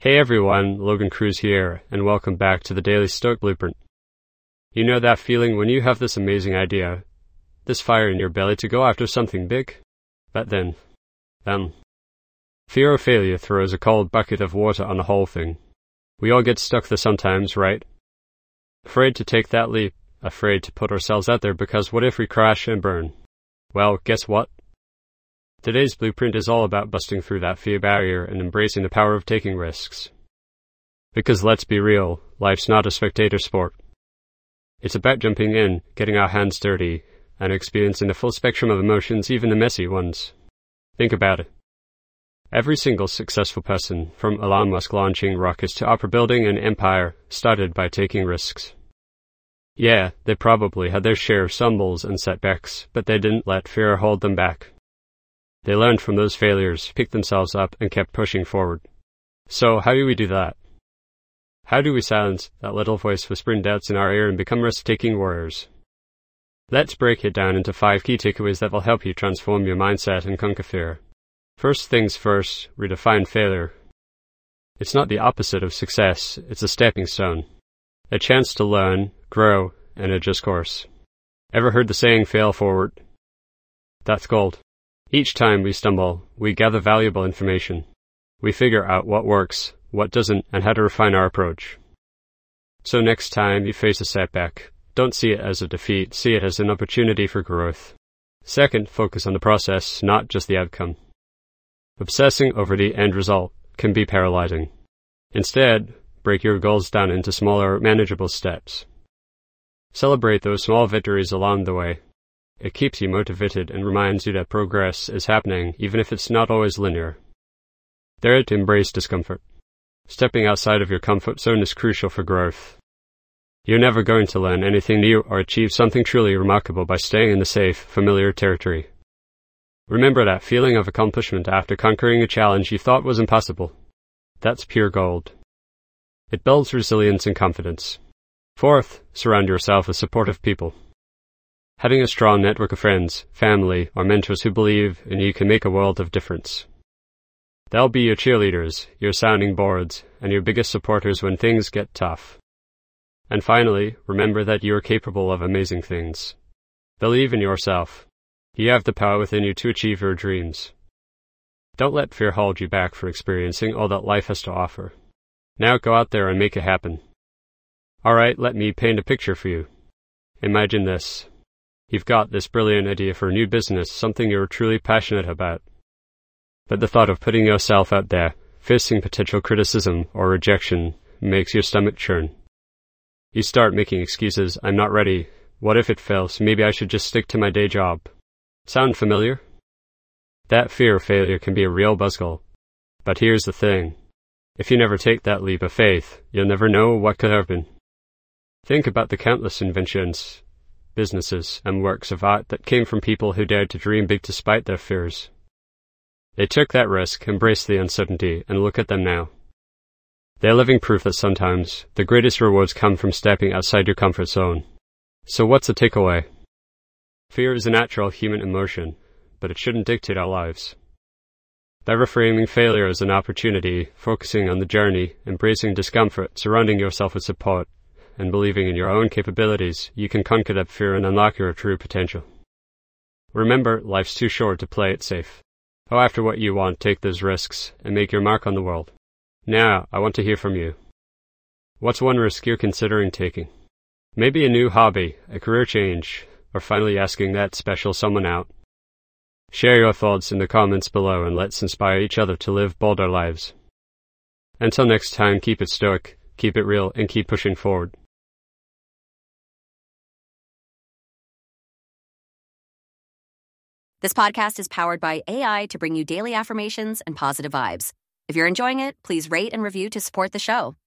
Hey everyone, Logan Cruz here, and welcome back to the Daily Stoic Blueprint. You know that feeling when you have this amazing idea, this fire in your belly to go after something big? But then, fear of failure throws a cold bucket of water on the whole thing. We all get stuck there sometimes, right? Afraid to take that leap, afraid to put ourselves out there because what if we crash and burn? Well, guess what? Today's blueprint is all about busting through that fear barrier and embracing the power of taking risks. Because let's be real, life's not a spectator sport. It's about jumping in, getting our hands dirty, and experiencing the full spectrum of emotions, even the messy ones. Think about it. Every single successful person, from Elon Musk launching rockets to Opera building an empire, started by taking risks. Yeah, they probably had their share of stumbles and setbacks, but they didn't let fear hold them back. They learned from those failures, picked themselves up, and kept pushing forward. So, how do we do that? How do we silence that little voice whispering doubts in our ear and become risk-taking warriors? Let's break it down into 5 key takeaways that will help you transform your mindset and conquer fear. First things first, redefine failure. It's not the opposite of success, it's a stepping stone. A chance to learn, grow, and adjust course. Ever heard the saying, fail forward? That's gold. Each time we stumble, we gather valuable information. We figure out what works, what doesn't, and how to refine our approach. So next time you face a setback, don't see it as a defeat, see it as an opportunity for growth. Second, focus on the process, not just the outcome. Obsessing over the end result can be paralyzing. Instead, break your goals down into smaller, manageable steps. Celebrate those small victories along the way. It keeps you motivated and reminds you that progress is happening, even if it's not always linear. Third, embrace discomfort. Stepping outside of your comfort zone is crucial for growth. You're never going to learn anything new or achieve something truly remarkable by staying in the safe, familiar territory. Remember that feeling of accomplishment after conquering a challenge you thought was impossible. That's pure gold. It builds resilience and confidence. Fourth, surround yourself with supportive people. Having a strong network of friends, family, or mentors who believe in you can make a world of difference. They'll be your cheerleaders, your sounding boards, and your biggest supporters when things get tough. And finally, remember that you are capable of amazing things. Believe in yourself. You have the power within you to achieve your dreams. Don't let fear hold you back for experiencing all that life has to offer. Now go out there and make it happen. Alright, let me paint a picture for you. Imagine this. You've got this brilliant idea for a new business, something you're truly passionate about. But the thought of putting yourself out there, facing potential criticism or rejection, makes your stomach churn. You start making excuses. I'm not ready. What if it fails? Maybe I should just stick to my day job. Sound familiar? That fear of failure can be a real buzzkill. But here's the thing. If you never take that leap of faith, you'll never know what could have been. Think about the countless inventions, businesses, and works of art that came from people who dared to dream big despite their fears. They took that risk, embraced the uncertainty, and look at them now. They're living proof that sometimes the greatest rewards come from stepping outside your comfort zone. So what's the takeaway? Fear is a natural human emotion, but it shouldn't dictate our lives. By reframing failure as an opportunity, focusing on the journey, embracing discomfort, surrounding yourself with support, and believing in your own capabilities, you can conquer that fear and unlock your true potential. Remember, life's too short to play it safe. Go after what you want, take those risks, and make your mark on the world. Now, I want to hear from you. What's one risk you're considering taking? Maybe a new hobby, a career change, or finally asking that special someone out. Share your thoughts in the comments below and let's inspire each other to live bolder lives. Until next time, keep it stoic, keep it real, and keep pushing forward. This podcast is powered by AI to bring you daily affirmations and positive vibes. If you're enjoying it, please rate and review to support the show.